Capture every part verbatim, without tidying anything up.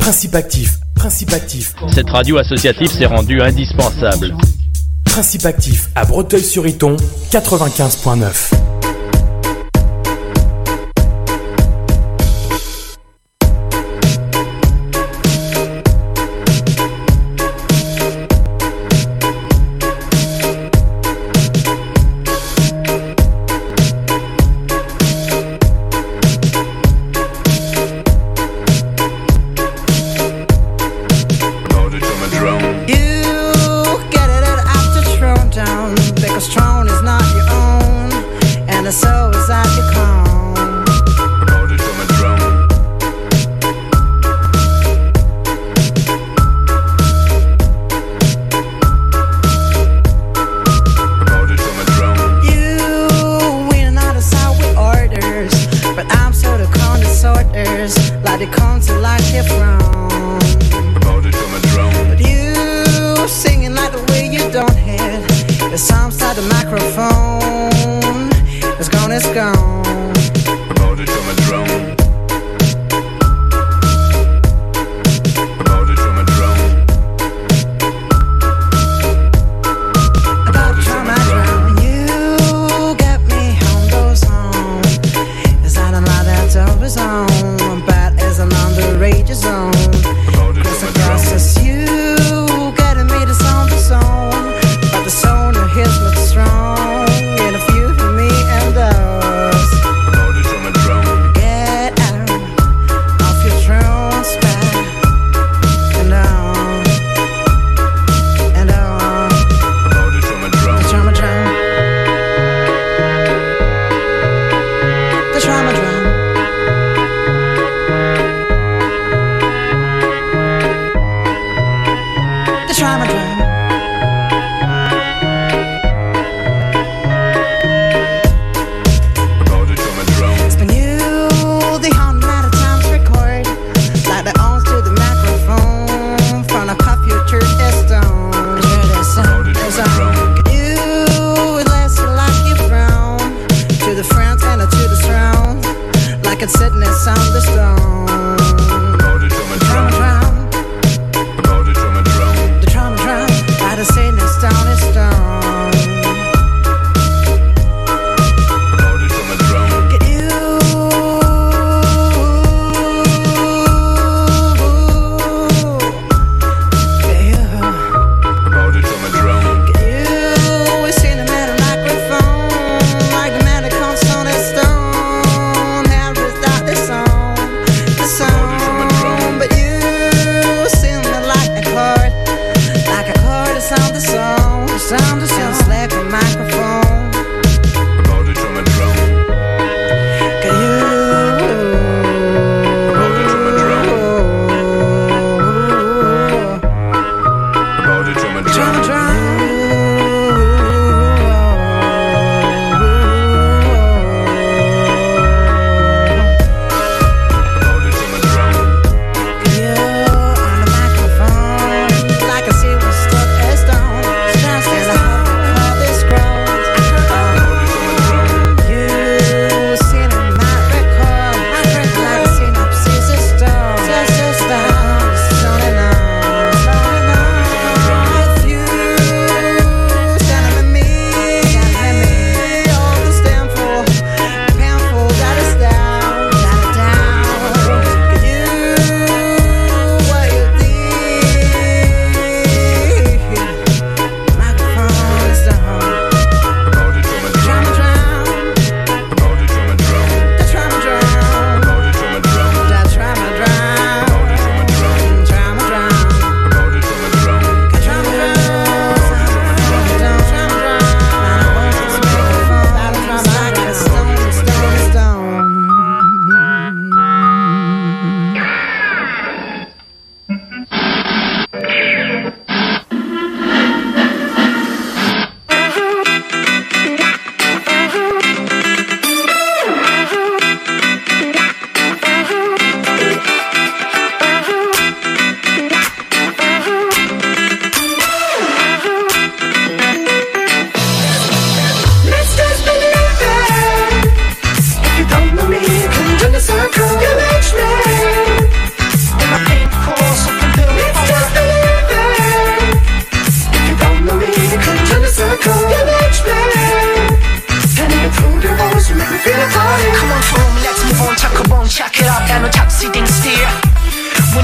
Principe actif, principe actif. Cette radio associative s'est rendue indispensable. Principe actif à Breteuil-sur-Iton, quatre-vingt-quinze point neuf. Strong, and a few for me and us.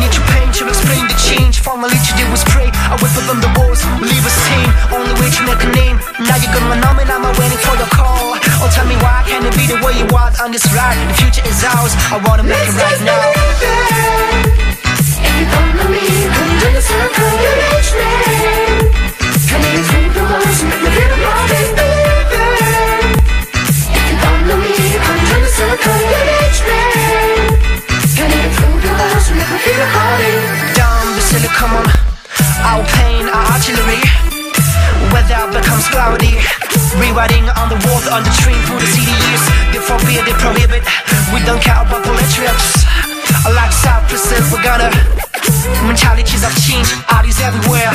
need your pain to explain the change. Finally to do was pray. I wait for them the walls, leave a stain. Only way to make a name. Now you're gonna know me, now I'm waiting for your call. Oh, tell me why can't it be the way you want on this ride? The future is ours, I wanna make it right now. If you don't believe, come to the circle, you reach me. Can you take the walls and make me feel the body? If you don't believe, come to the circle, you reach me. Can you take the walls and make me feel the body? Down the silly, come on. Our pain, our artillery. Weather becomes cloudy. Rewriting on the wall, on the train through the city years. They forbid, they prohibit. We don't care about bullet trips. Like South Brazil, we're gonna. Mentalities have changed, bodies everywhere.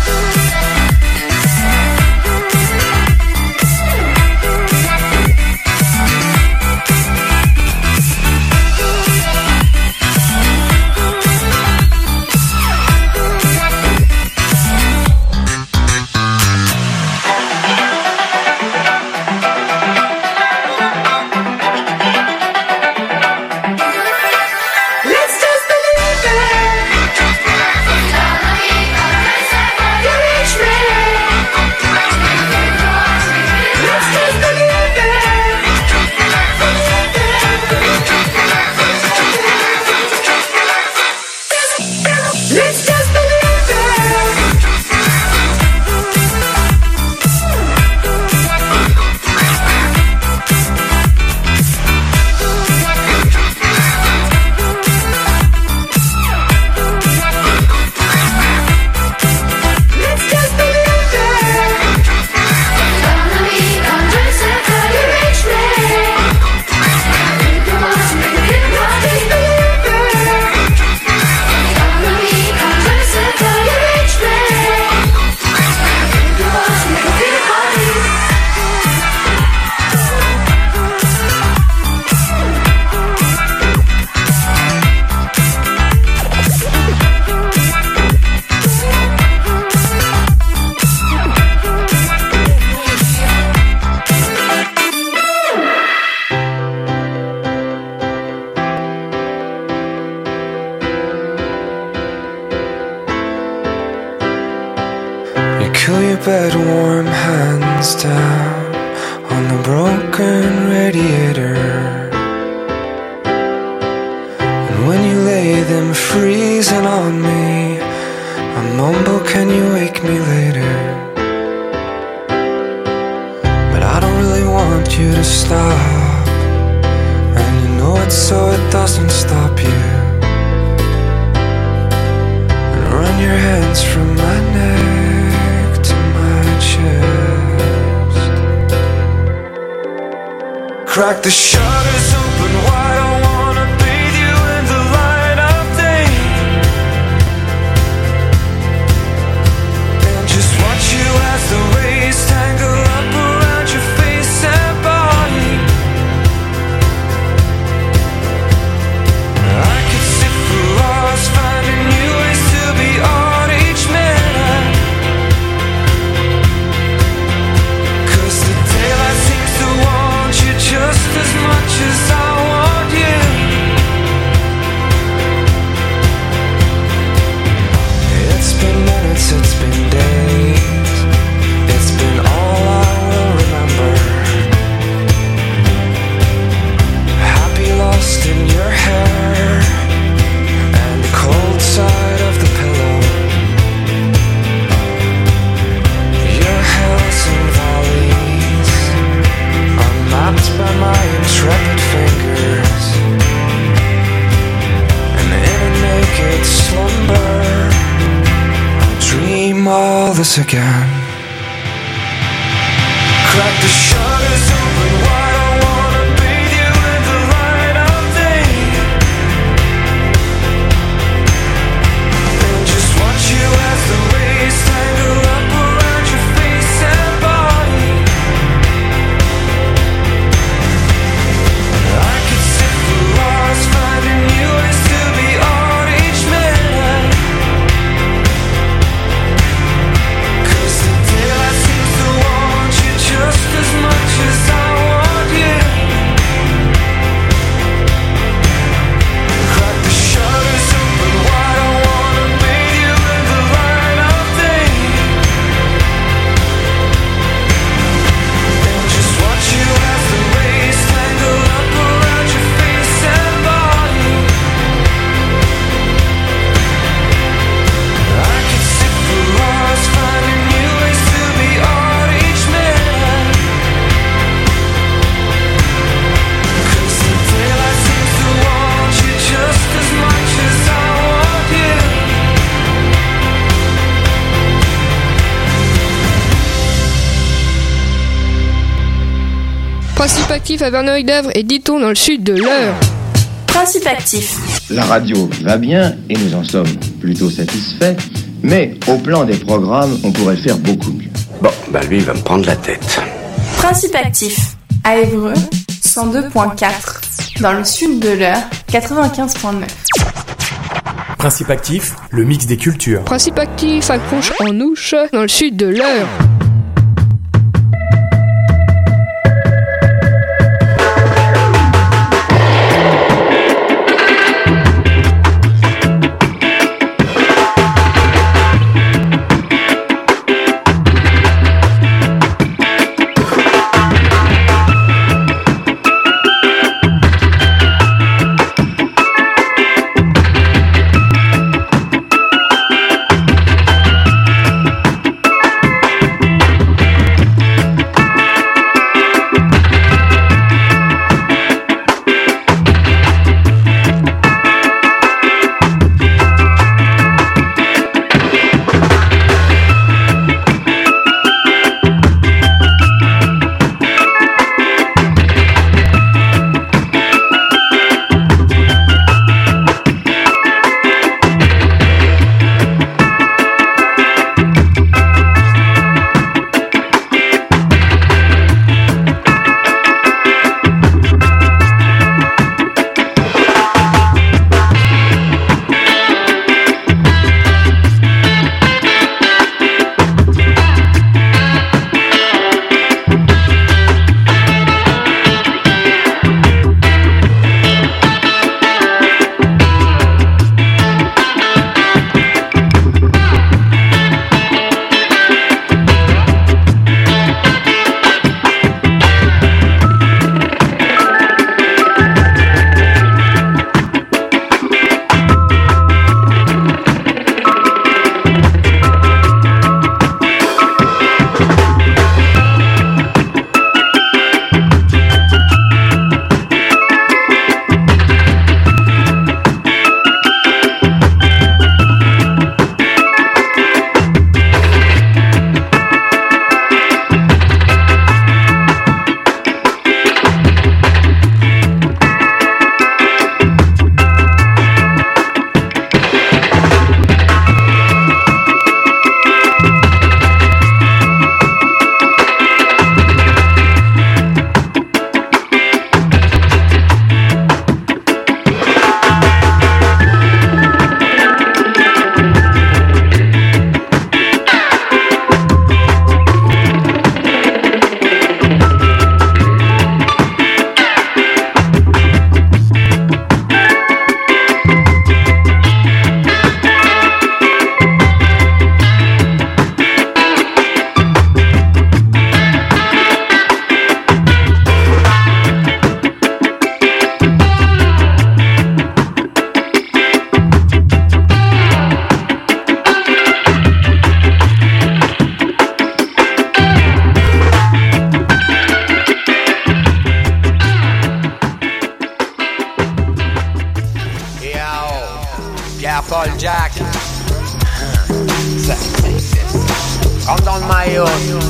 Cool your bed warm hands down on the broken radiator. And when you lay them freezing on me, I mumble, can you wake me later? But I don't really want you to stop, and you know it so it doesn't stop you. And run your hands from my neck chest. Crack the shutters open wide, I wanna bathe you in the light of day. And just watch you as the rays tangle up around your face and body. I could sit for hours finding new ways to be on each minute. Just as much as I want you. It's been minutes, it's been days. It's been all I will remember. Happy lost in your hair and the cold side of the pillow. Your hills and valleys mapped by my intrepid fingers, and in a naked slumber I'll dream all this again. Crack the shutters open wide, I wanna bathe you in the light of day. And just watch you as the rays tangle up around your face and body. Finding new ways to be on each minute. 'Cause the daylight seems to want you just as much as I want Principe actif à Verneuil-d'Avre et Diton dans le sud de l'Eure. Principe actif. La radio va bien et nous en sommes plutôt satisfaits, mais au plan des programmes, on pourrait faire beaucoup mieux. Bon, bah lui, il va me prendre la tête. Principe actif à Évreux, cent deux virgule quatre. Dans le sud de l'Eure, quatre-vingt-quinze virgule neuf. Principe actif, le mix des cultures. Principe actif à Conches-en-Ouche dans le sud de l'Eure. Paul Jack. Rentre dans le maillot.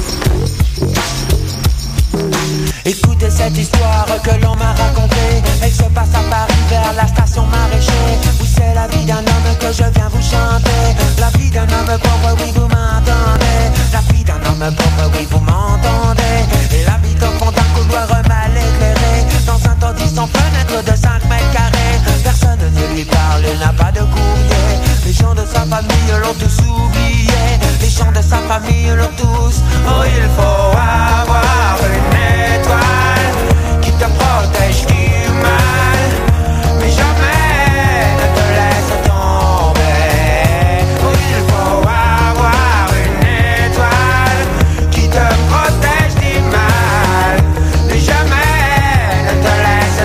Écoutez cette histoire que l'on m'a racontée. Elle se passe à Paris vers la station Maraîcher, où c'est la vie d'un homme que je viens vous chanter. La vie d'un homme pauvre, oui vous m'entendez. La vie d'un homme pauvre, oui vous m'entendez. Il habite au fond d'un couloir mal éclairé, dans un taudis sans fenêtre de cinq mètres carrés. Personne ne lui parle, il n'a pas de courrier. Les gens de sa famille l'ont tous oublié. Les gens de sa famille l'ont tous. Oh, il faut avoir une étoile qui te protège du mal, mais jamais ne te laisse tomber. Oh, il faut avoir une étoile qui te protège du mal, mais jamais ne te laisse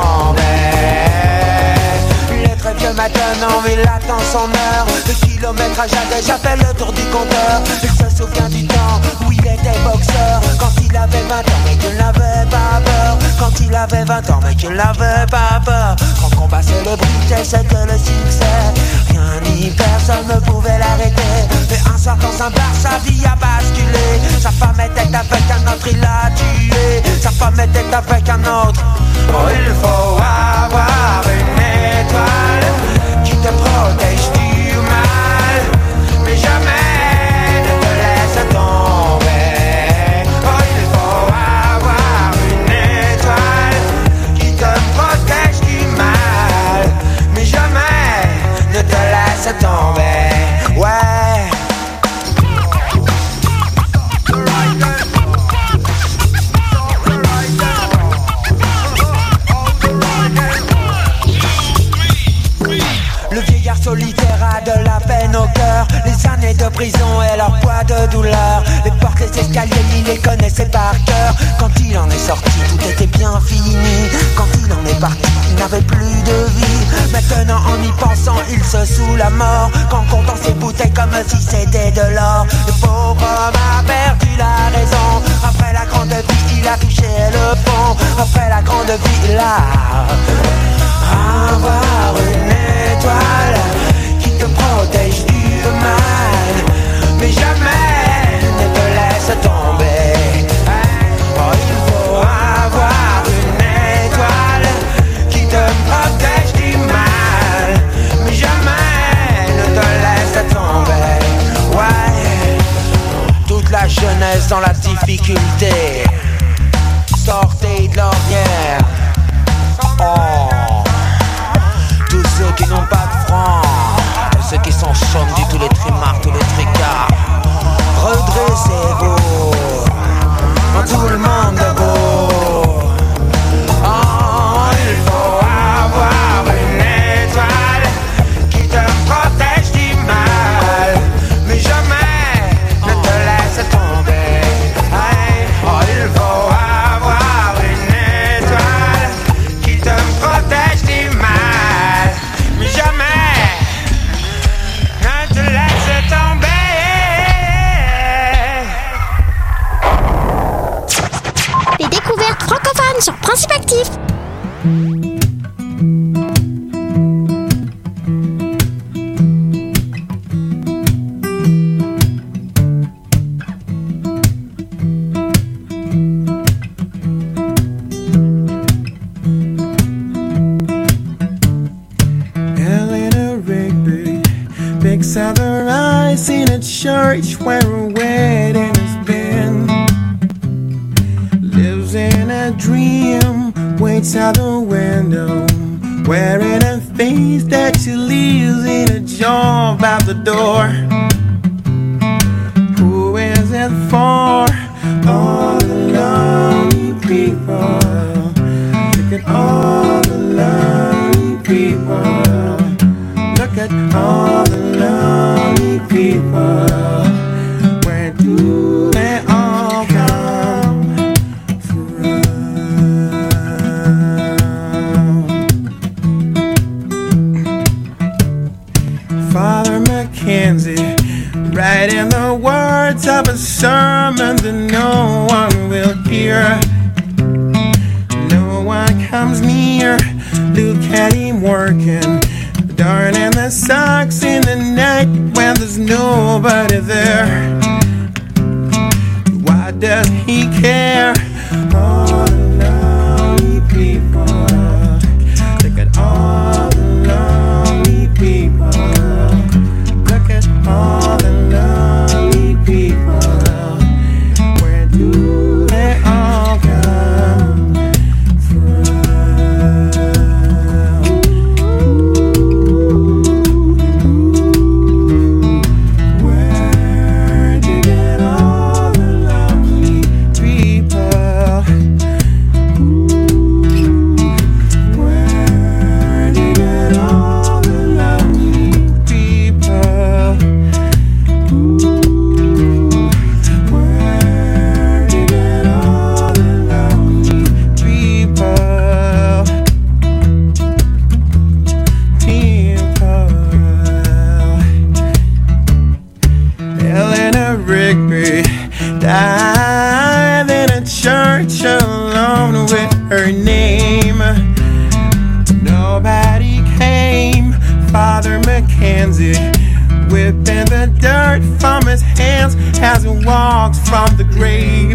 tomber. Le très vieux maintenant, il attend son heure. Le kilométrage a déjà fait le tour du compteur. Il se souvient du temps où il était boxeur, quand il avait vingt ans mais qu'il n'avait pas peur. Quand il avait vingt ans mais qu'il n'avait pas peur. Grand combat célébrité, c'était le succès. Rien ni personne ne pouvait l'arrêter. Mais un soir dans un bar, sa vie a basculé. mutilé. Sa femme était avec un autre, il l'a tué. Sa femme était avec un autre. Oh, il faut avoir une étoile qui te protège du mal, mais jamais ne te laisse tomber. Oh, il faut avoir une étoile qui te protège du mal, mais jamais ne te laisse tomber. Ouais. Solitaire a de la peine au cœur, les années de prison et leur poids de douleur. Les portes, les escaliers, il les connaissait par cœur. Quand il en est sorti, tout était bien fini. Quand il en est parti, il n'avait plus de vie. Maintenant en y pensant, il se saoule la mort. Qu'en comptant ses bouteilles comme si c'était de l'or. Le pauvre homme a perdu la raison. Après la grande vie, il a touché le fond. Après la grande vie, il a avoir une étoile qui te protège du mal, mais jamais ne te laisse tomber. Oh, il faut avoir une étoile qui te protège du mal, mais jamais ne te laisse tomber. Ouais, toute la jeunesse dans la difficulté, sortez de l'ornière. Oh, tous ceux qui n'ont pas de francs, tous ceux qui sont chômes du tous les trimards, tous les tricards, redressez-vous, tout le monde est beau. Oh, il faut avoir une étoile qui te protège du mal, mais jamais ne te laisse tomber. Oh, il faut avoir une étoile qui te protège du mal, mais jamais ne te laisse tomber. Les découvertes francophones sur Principe Actif. Out her eyes in a church where a wedding has been. Lives in a dream, waits out the window, wearing a face that she leaves in a job out the door. Who is it for? All the lonely people. Look at all the lonely people. Look at all the lonely people. Where do they all come from? Father Mackenzie, writing the words of a sermon that no one will hear. No one comes near. Look at him working, darning the socks in the night when there's nobody there. Why does he care? All the lonely people. Look at all the lonely people. Look at all the lonely people. Where do they all come from? Died in a church alone with her name. Nobody came. Father Mackenzie whipping the dirt from his hands as he walks from the grave.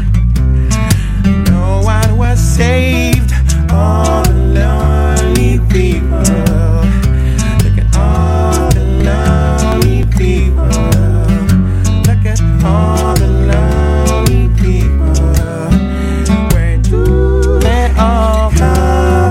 No one was saved, all the lonely people. Look at all the lonely people. Look at all the lonely people. Where do they all come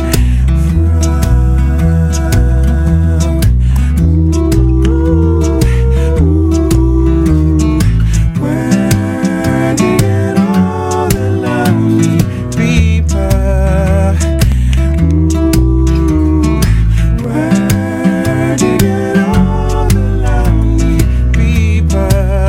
from? Where did all the lonely people? Where did all the lonely people?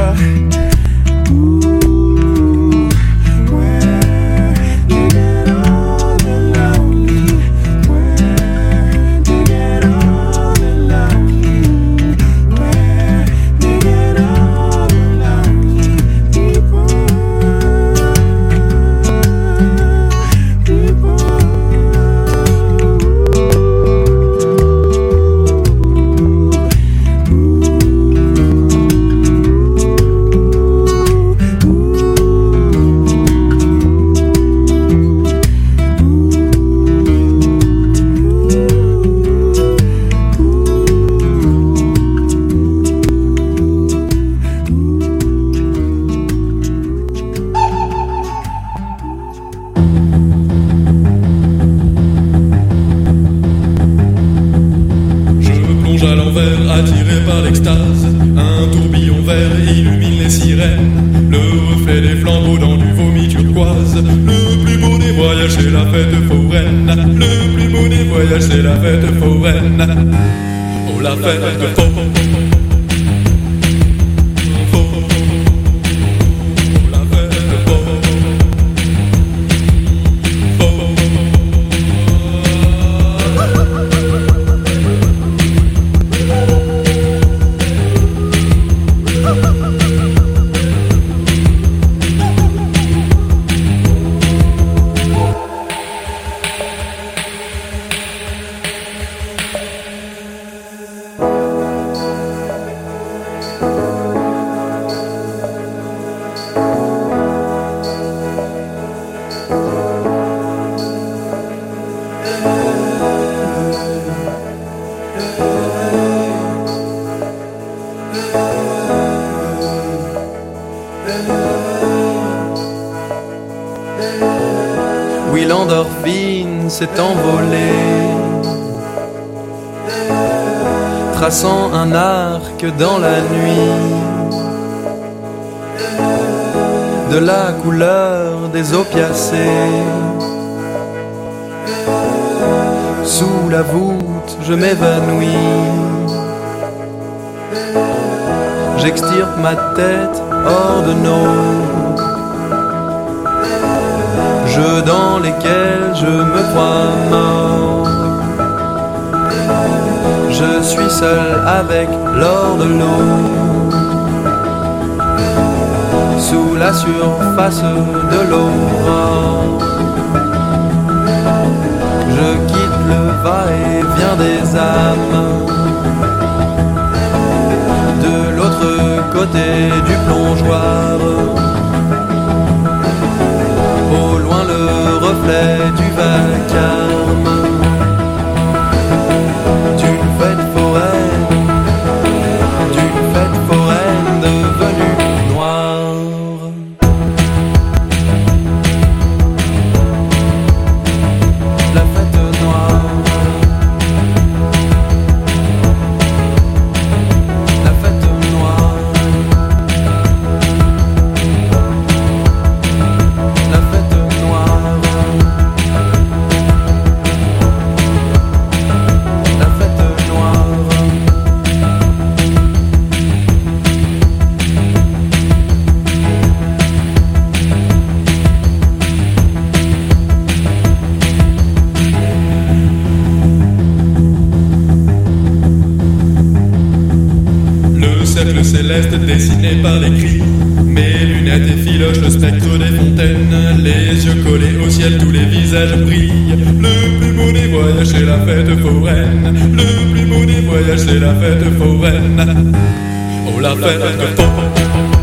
À l'envers, attiré par l'extase, un tourbillon vert illumine les sirènes. Le reflet des flambeaux dans du vomi turquoise. Le plus beau des voyages, c'est la fête foraine. Le plus beau des voyages, c'est la fête foraine. Oh, la fête foraine. Oui, l'endorphine s'est envolée, traçant un arc dans la nuit, de la couleur des opiacés. Sous la voûte, je m'évanouis, j'extirpe ma tête hors de nos jeux dans lesquels je me crois mort. Je suis seul avec l'or de l'eau, sous la surface de l'aurore. Je quitte le va-et-vient des âmes, de l'autre côté du plongeoir. Au loin le reflet du vacarme d'une fête foraine, d'une fête foraine devenue noire. La fête noire, la fête noire. Le céleste dessiné par les cris, mes lunettes effilochent le spectre des fontaines, les yeux collés au ciel, tous les visages brillent. Le plus beau des voyages, c'est la fête foraine. Le plus beau des voyages, c'est la fête foraine. Oh, la fête foraine.